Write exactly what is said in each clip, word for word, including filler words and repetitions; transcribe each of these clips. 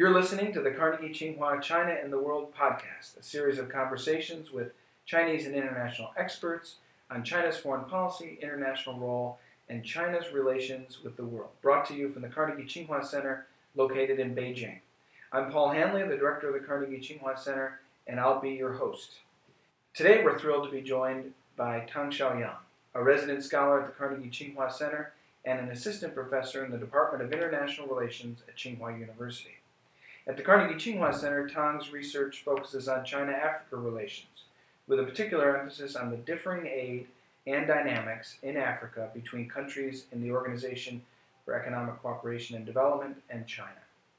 You're listening to the Carnegie Tsinghua China and the World podcast, a series of conversations with Chinese and international experts on China's foreign policy, international role, and China's relations with the world, brought to you from the Carnegie Tsinghua Center located in Beijing. I'm Paul Hanley, the director of the Carnegie Tsinghua Center, and I'll be your host. Today we're thrilled to be joined by Tang Xiaoyang, a resident scholar at the Carnegie Tsinghua Center and an assistant professor in the Department of International Relations at Tsinghua University. At the Carnegie Tsinghua Center, Tang's research focuses on China-Africa relations, with a particular emphasis on the differing aid and dynamics in Africa between countries in the Organization for Economic Cooperation and Development and China.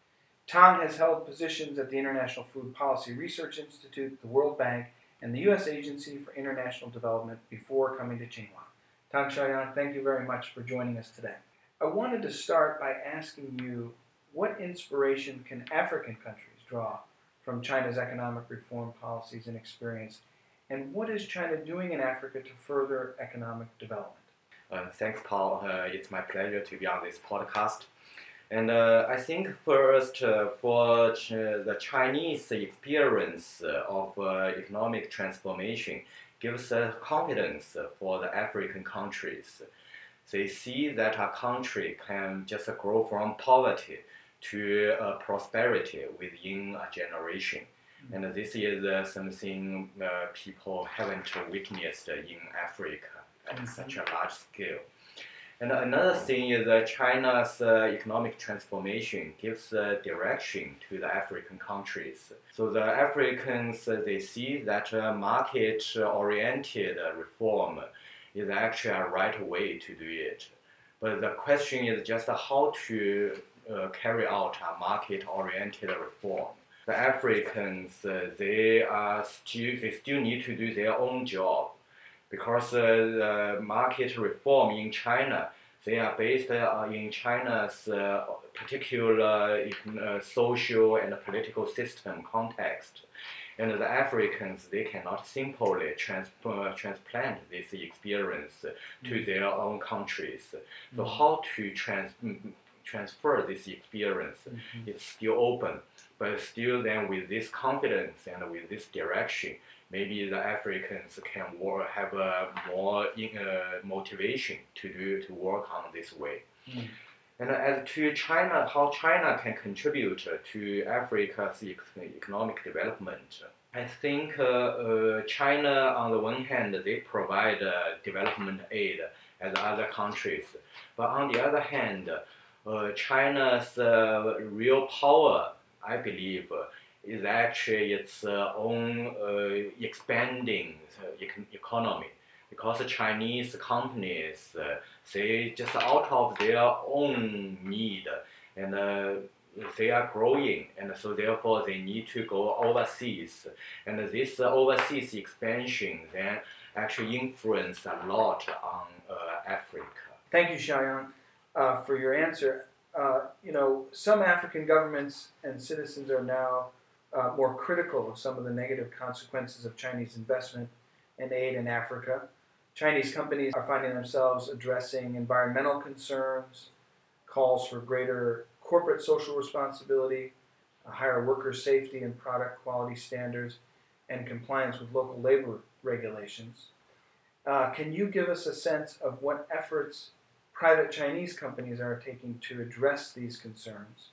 Tang has held positions at the International Food Policy Research Institute, the World Bank, and the U S Agency for International Development before coming to Tsinghua. Tang Xiaoyang, thank you very much for joining us today. I wanted to start by asking you, what inspiration can African countries draw from China's economic reform policies and experience, and what is China doing in Africa to further economic development? Uh, thanks, Paul. Uh, it's my pleasure to be on this podcast. And uh, I think first, uh, for ch- the Chinese experience of uh, economic transformation gives uh, confidence for the African countries. They see that a country can just grow from poverty to uh, prosperity within a generation. Mm-hmm. And this is uh, something uh, people haven't witnessed in Africa at mm-hmm. such a large scale. And another thing is that China's uh, economic transformation gives uh, direction to the African countries. So the Africans, uh, they see that uh, market-oriented reform is actually a right way to do it. But the question is just how to uh, carry out a market-oriented reform. The Africans, uh, they are still, they still need to do their own job, because uh, the market reform in China, they are based uh, in China's uh, particular uh, social and political system context. And the Africans, they cannot simply trans- uh, transplant this experience to mm. their own countries. So mm. how to trans- transfer this experience, mm-hmm. it's still open. But still then with this confidence and with this direction, maybe the Africans can work, have a more in, uh, motivation to do to work on this way. Mm. And as to China, how China can contribute to Africa's economic development, I think uh, uh, China, on the one hand, they provide uh, development aid as other countries, but on the other hand, uh, China's uh, real power, I believe, is actually its uh, own uh, expanding uh, econ- economy, because Chinese companies, uh, they just out of their own need, and uh, they are growing, and so therefore they need to go overseas, and this uh, overseas expansion then actually influence a lot on uh, Africa. Thank you, Xiaoyang, uh, for your answer. Uh, you know, some African governments and citizens are now uh, more critical of some of the negative consequences of Chinese investment and aid in Africa. Chinese companies are finding themselves addressing environmental concerns, calls for greater corporate social responsibility, higher worker safety and product quality standards, and compliance with local labor regulations. Uh, can you give us a sense of what efforts private Chinese companies are taking to address these concerns,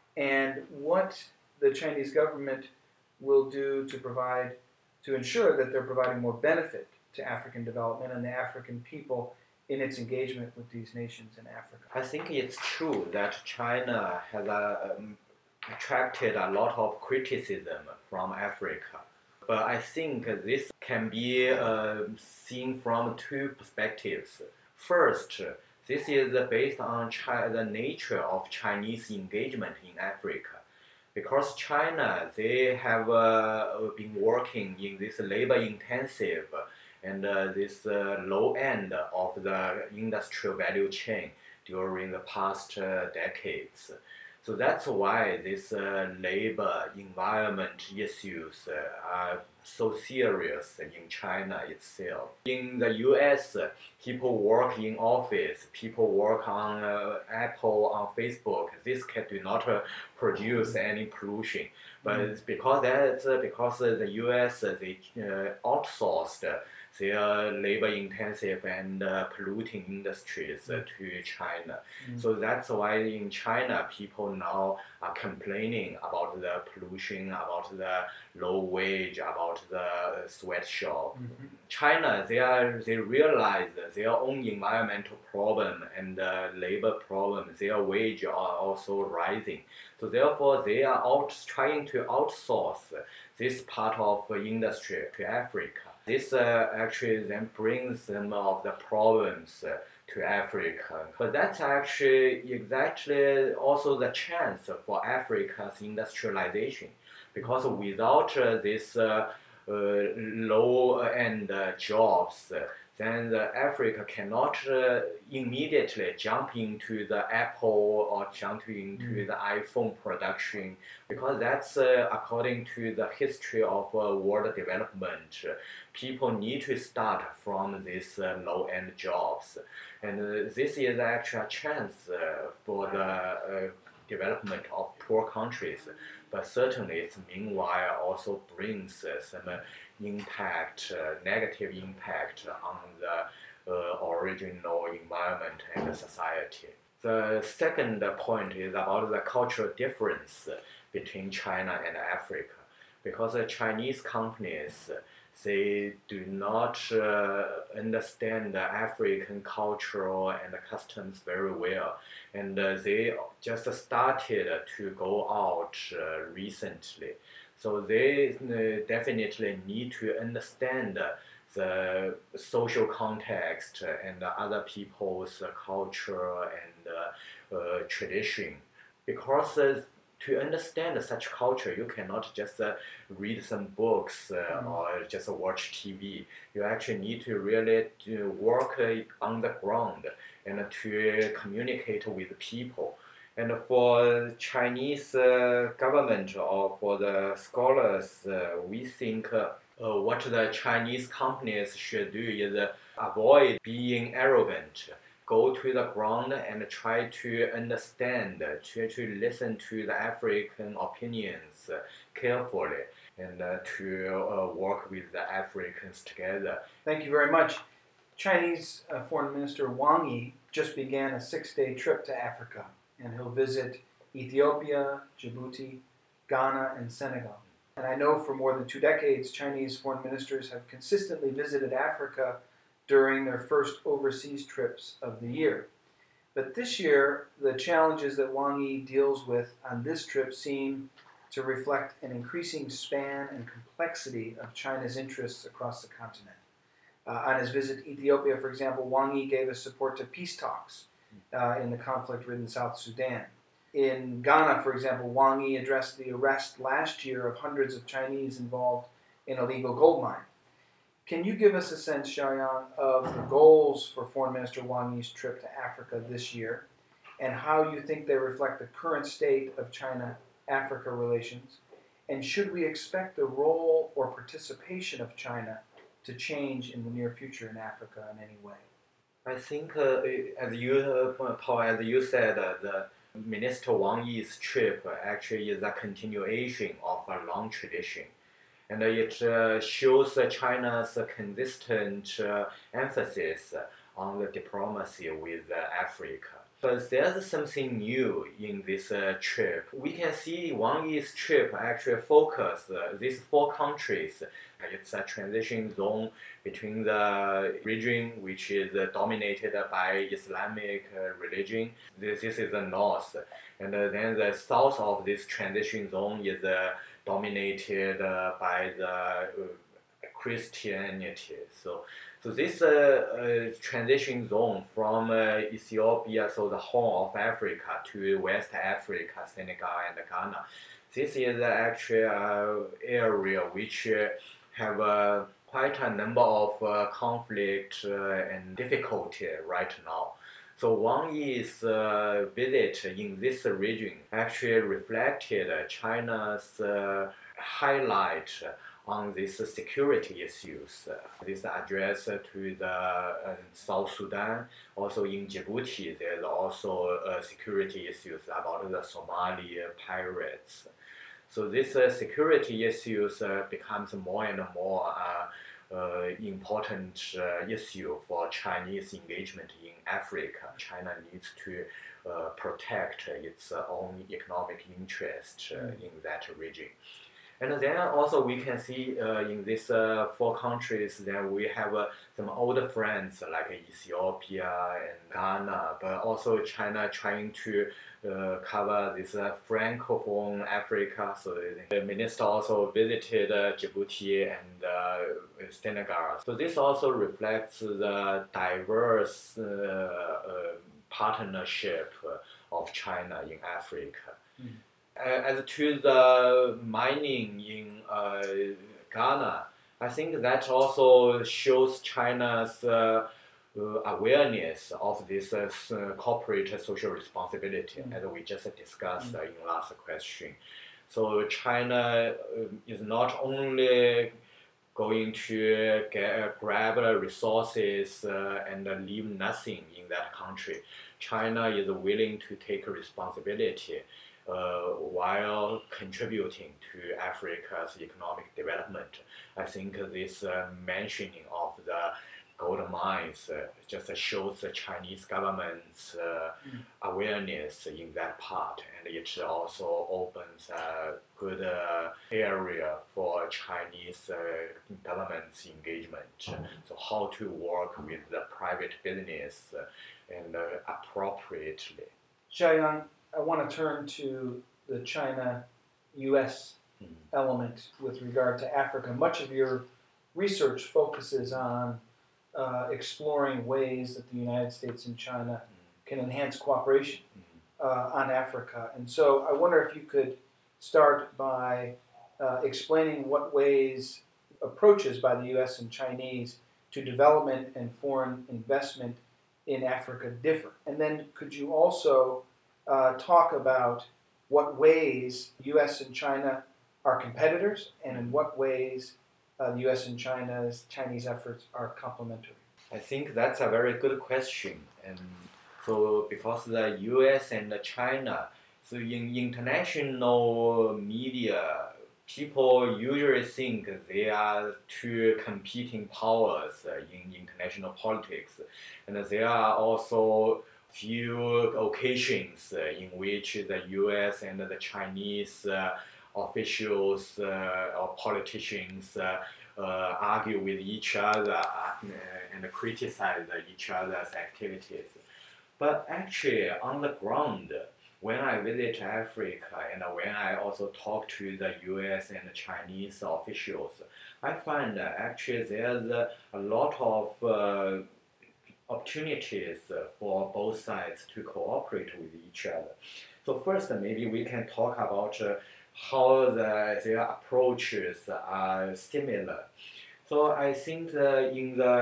and what the Chinese government will do to provide, to ensure that they're providing more benefit to African development and the African people in its engagement with these nations in Africa? I think it's true that China has uh, um, attracted a lot of criticism from Africa. But I think this can be uh, seen from two perspectives. First, this is based on China, the nature of Chinese engagement in Africa. Because China, they have uh, been working in this labor-intensive and uh, this uh, low end of the industrial value chain during the past uh, decades. So that's why this uh, labor environment issues uh, are so serious in China itself. In the U S, uh, people work in office, people work on uh, Apple, on Facebook. This can do not uh, produce any pollution. But Mm. it's because that's uh, because uh, the U S uh, they uh, outsourced their labor-intensive and uh, polluting industries uh, to China. Mm. So that's why in China, people now are complaining about the pollution, about the low wage, about the sweatshop. Mm-hmm. China, they are they realize their own environmental problem and uh, labor problem. Their wage are also rising. So therefore, they are out trying to outsource this part of industry to Africa. This uh, actually then brings some of the problems uh, to Africa. But that's actually exactly also the chance for Africa's industrialization. Because without uh, this uh, uh, low-end uh, jobs, uh, then the Africa cannot uh, immediately jump into the Apple or jump into mm. the iPhone production, because that's uh, according to the history of uh, world development. People need to start from these uh, low-end jobs, and uh, this is actually a chance uh, for the uh, development of poor countries. But certainly, it meanwhile also brings uh, some uh, impact, uh, negative impact on the uh, original environment and society. The second point is about the cultural difference between China and Africa, because the Chinese companies, they do not uh, understand the African cultural and customs very well, and uh, they just started to go out uh, recently. So they uh, definitely need to understand the social context and other people's culture and uh, uh, tradition, because uh, to understand such culture, you cannot just uh, read some books uh, mm. or just watch T V. You actually need to really do work uh, on the ground and to communicate with people. And for Chinese uh, government or for the scholars, uh, we think uh, uh, what the Chinese companies should do is uh, avoid being arrogant. Go to the ground and try to understand, try to listen to the African opinions carefully, and uh, to uh, work with the Africans together. Thank you very much. Chinese uh, Foreign Minister Wang Yi just began a six-day trip to Africa, and he'll visit Ethiopia, Djibouti, Ghana, and Senegal. And I know for more than two decades, Chinese foreign ministers have consistently visited Africa during their first overseas trips of the year. But this year, the challenges that Wang Yi deals with on this trip seem to reflect an increasing span and complexity of China's interests across the continent. Uh, on his visit to Ethiopia, for example, Wang Yi gave his support to peace talks uh, in the conflict-ridden South Sudan. In Ghana, for example, Wang Yi addressed the arrest last year of hundreds of Chinese involved in a illegal gold mine. Can you give us a sense, Xiaoyang, of the goals for Foreign Minister Wang Yi's trip to Africa this year, and how you think they reflect the current state of China-Africa relations? And should we expect the role or participation of China to change in the near future in Africa in any way? I think, uh, as you, uh, Paul, as you said, uh, the Minister Wang Yi's trip actually is a continuation of a long tradition. And it uh, shows uh, China's consistent uh, emphasis on the diplomacy with uh, Africa. But there's something new in this uh, trip. We can see Wang Yi's trip actually focus uh, these four countries. It's a transition zone between the region, which is uh, dominated by Islamic uh, religion. This, this is the north. And uh, then the south of this transition zone is uh, dominated uh, by the uh, Christianity. So, so this uh, uh, transition zone from uh, Ethiopia, so the Horn of Africa, to West Africa, Senegal and Ghana, this is actually an area which uh, have uh, quite a number of uh, conflict uh, and difficulty right now. So Wang Yi's uh, visit in this region actually reflected China's uh, highlight on these security issues. This address to the uh, South Sudan, also in Djibouti, there's also uh, security issues about the Somali pirates. So this uh, security issues uh, becomes more and more uh, uh, important uh, issue for Chinese engagement in Africa. China needs to uh, protect its uh, own economic interest uh, in that region. And then also we can see uh, in these uh, four countries that we have uh, some older friends like Ethiopia and Ghana, but also China trying to uh, cover this uh, Francophone Africa. So the minister also visited uh, Djibouti and uh, Senegal. So this also reflects the diverse uh, uh, partnership of China in Africa. Mm. As to the mining in uh, Ghana, I think that also shows China's uh, uh, awareness of this uh, corporate social responsibility, mm. as we just discussed mm. uh, in last question. So China uh, is not only going to get, uh, grab resources uh, and uh, leave nothing in that country. China is willing to take responsibility Uh, while contributing to Africa's economic development. I think this uh, mentioning of the gold mines uh, just shows the Chinese government's uh, mm. awareness in that part, and it also opens a good uh, area for Chinese uh, government's engagement. Mm. So how to work with the private business uh, and uh, appropriately. Xiaoyang, I want to turn to the China-U S mm-hmm. element with regard to Africa. Much of your research focuses on uh, exploring ways that the United States and China mm-hmm. can enhance cooperation mm-hmm. uh, on Africa. And so I wonder if you could start by uh, explaining what ways approaches by the U S and Chinese to development and foreign investment in Africa differ. And then could you also Uh, talk about what ways U S and China are competitors, and in what ways uh, the U S and China's Chinese efforts are complementary. I think that's a very good question. And so because the U S and China, so in international media, people usually think they are two competing powers in international politics, and there are also few occasions uh, in which the U S and the Chinese uh, officials uh, or politicians uh, uh, argue with each other uh, and criticize each other's activities. But actually, on the ground, when I visit Africa and when I also talk to the U S and the Chinese officials, I find that actually there's a, a lot of uh, opportunities for both sides to cooperate with each other. So first, maybe we can talk about uh, how the, their approaches are similar. So I think that in the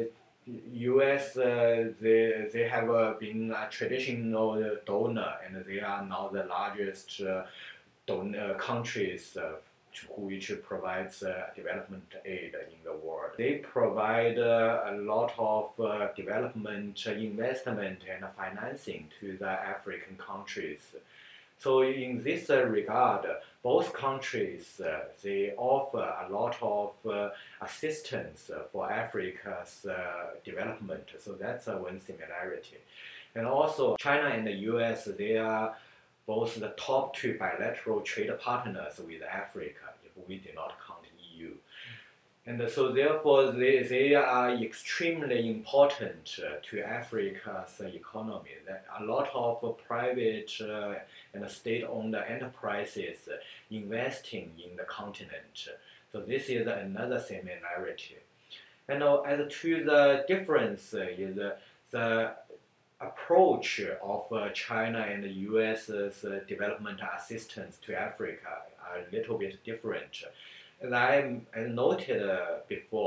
U S, uh, they, they have uh, been a traditional donor, and they are now the largest uh, donor countries uh, which provides uh, development aid in the world. They provide uh, a lot of uh, development, investment, and financing to the African countries. So in this uh, regard, both countries, uh, they offer a lot of uh, assistance for Africa's uh, development. So that's uh, one similarity. And also, China and the U S, they are both the top two bilateral trade partners with Africa, if we do not count E U. And so therefore, they, they are extremely important uh, to Africa's economy. A lot of private uh, and state-owned enterprises investing in the continent. So this is another similarity. And uh, as to the difference is uh, the approach of uh, China and the U S's uh, development assistance to Africa are a little bit different. As I, I noted uh, before,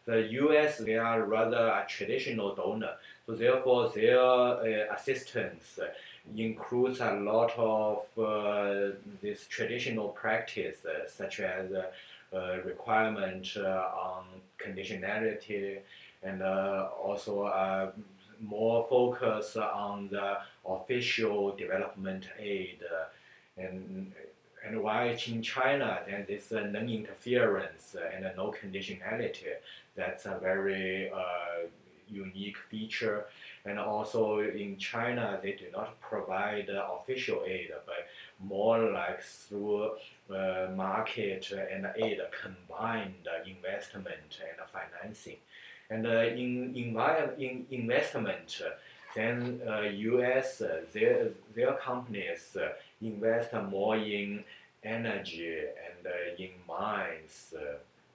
the U S, they are rather a traditional donor. So therefore, their uh, assistance includes a lot of uh, this traditional practice, uh, such as uh, uh, requirement uh, on conditionality, and uh, also uh, more focus on the official development aid, uh, and and while in China, then this uh, non-interference and uh, no conditionality, that's a very uh, unique feature. And also in China, they do not provide uh, official aid, but more like through uh, market and aid combined investment and financing. And uh, in, in, in investment, then uh, U S, uh, their, their companies uh, invest more in energy and uh, in mines. Uh,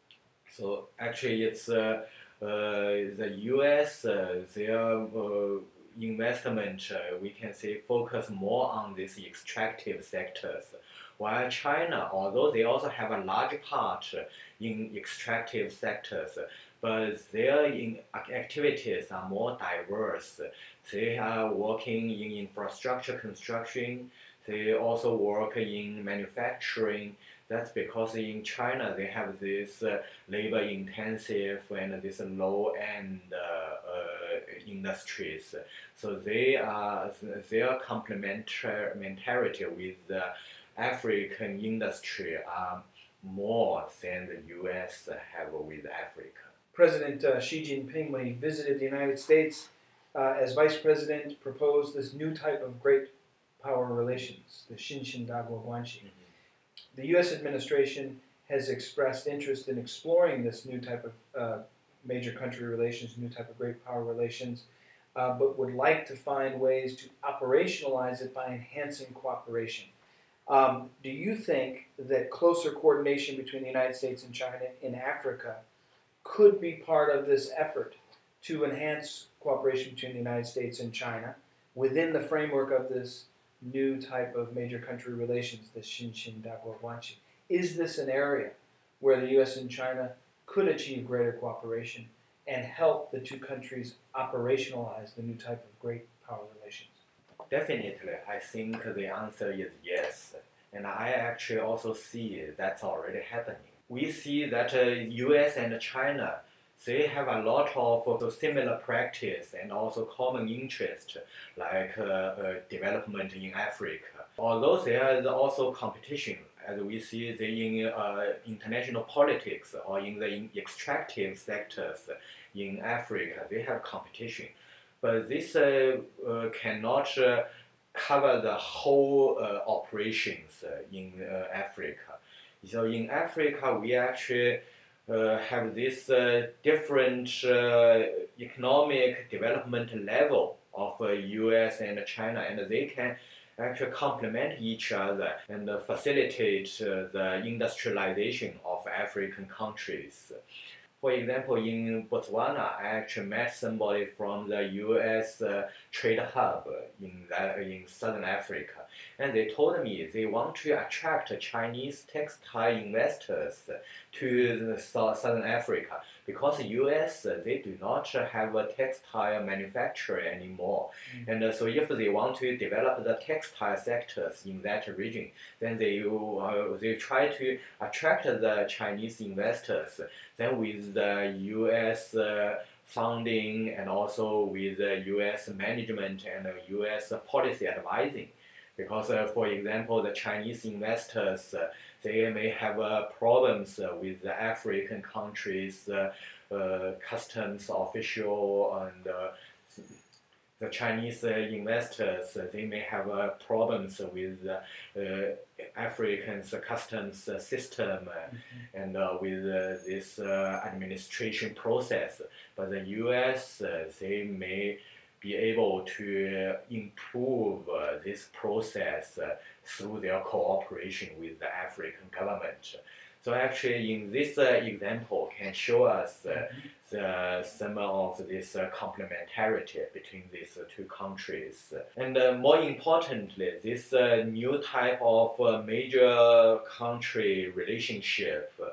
so actually it's uh, uh, the U S, uh, their uh, investment, uh, we can say, focus more on these extractive sectors. While China, although they also have a large part in extractive sectors, but their in activities are more diverse. They are working in infrastructure construction. They also work in manufacturing. That's because in China they have this uh, labor-intensive and this low-end uh, uh, industries. So they are their complementarity with the African industry are more than the U S have with Africa. President uh, Xi Jinping, when he visited the United States uh, as vice president, proposed this new type of great power relations, the Xinxin Daguo Guanxi. Mm-hmm. The U S administration has expressed interest in exploring this new type of uh, major country relations, new type of great power relations, uh, but would like to find ways to operationalize it by enhancing cooperation. Um, do you think that closer coordination between the United States and China in Africa could be part of this effort to enhance cooperation between the United States and China within the framework of this new type of major country relations, the Xinxin Daguo Guanxi? Is this an area where the U S and China could achieve greater cooperation and help the two countries operationalize the new type of great power relations? Definitely, I think the answer is yes. And I actually also see that's already happening. We see that uh, U S and China, they have a lot of uh, similar practice and also common interest, like uh, uh, development in Africa. Although there is also competition, as we see the in uh, international politics or in the in extractive sectors in Africa, they have competition. But this uh, uh, cannot uh, cover the whole uh, operations uh, in uh, Africa. So in Africa, we actually uh, have this uh, different uh, economic development level of uh, U S and China, and they can actually complement each other and uh, facilitate uh, the industrialization of African countries. For example, in Botswana, I actually met somebody from the U S uh, trade hub in, that, in Southern Africa, and they told me they want to attract Chinese textile investors to the Southern Africa because the U S, they do not have a textile manufacturer anymore. Mm-hmm. And uh, so if they want to develop the textile sectors in that region, then they, uh, they try to attract the Chinese investors. Then with the U S uh, funding and also with the U S management and U S policy advising. Because, uh, for example, the Chinese investors, uh, they may have uh, problems uh, with the African countries' uh, uh, customs official, and uh, the Chinese uh, investors, uh, they may have uh, problems with uh, uh, Africans' customs uh, system uh, mm-hmm. and uh, with uh, this uh, administration process. But the U S, uh, they may be able to improve uh, this process uh, through their cooperation with the African government. So actually, in this uh, example, can show us uh, the, some of this uh, complementarity between these uh, two countries. And uh, more importantly, this uh, new type of uh, major country relationship,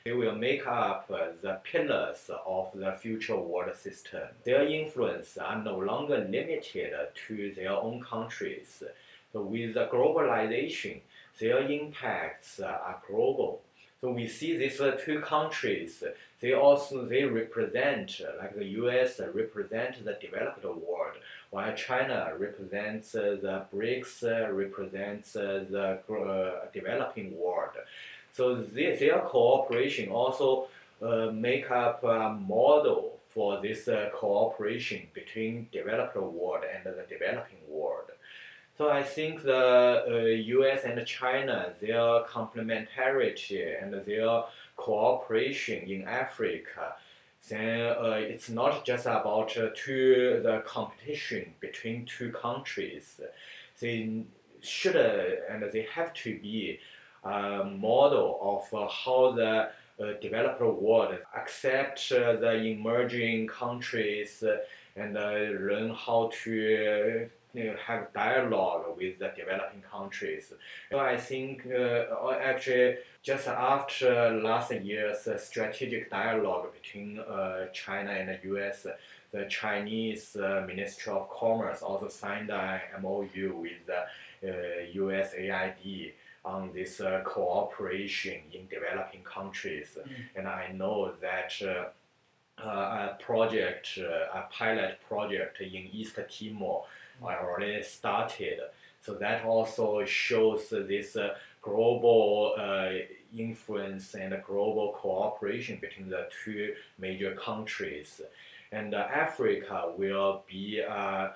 They will make up uh, the pillars of the future world system. Their influence are no longer limited to their own countries. So with the globalization, their impacts are global. So we see these uh, two countries, they also they represent, uh, like the U S represent the developed world, while China represents uh, the BRICS, uh, represents uh, the uh, developing world. So they, their cooperation also uh, make up a model for this uh, cooperation between developed world and the developing world. So I think the uh, U S and China, their complementarity and their cooperation in Africa, then uh, it's not just about uh, two, the competition between two countries. They should uh, and they have to be a model of uh, how the uh, developed world accept uh, the emerging countries uh, and uh, learn how to uh, you know, have dialogue with the developing countries. So I think uh, actually just after last year's uh, strategic dialogue between uh, China and the U S, the Chinese uh, Ministry of Commerce also signed an M O U with the uh, U S A I D on this uh, cooperation in developing countries. Mm. And I know that uh, uh, a project, uh, a pilot project in East Timor already started. So that also shows this uh, global uh, influence and global cooperation between the two major countries. And uh, Africa will be a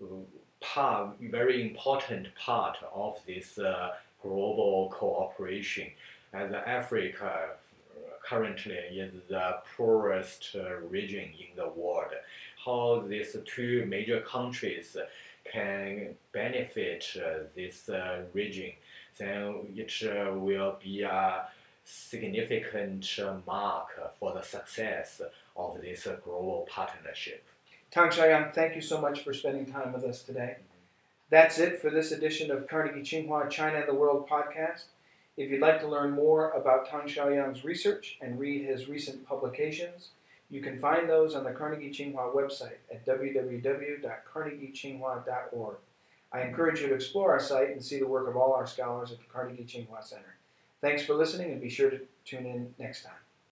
part, very important part of this uh, global cooperation. As Africa currently is the poorest uh, region in the world, how these two major countries can benefit uh, this uh, region, then it uh, will be a significant uh, mark for the success of this uh, global partnership. Tang Xiaoyang, thank you so much for spending time with us today. That's it for this edition of Carnegie Tsinghua China and the World podcast. If you'd like to learn more about Tang Xiaoyang's research and read his recent publications, you can find those on the Carnegie Tsinghua website at w w w dot carnegie tsinghua dot org. I encourage you to explore our site and see the work of all our scholars at the Carnegie Tsinghua Center. Thanks for listening, and be sure to tune in next time.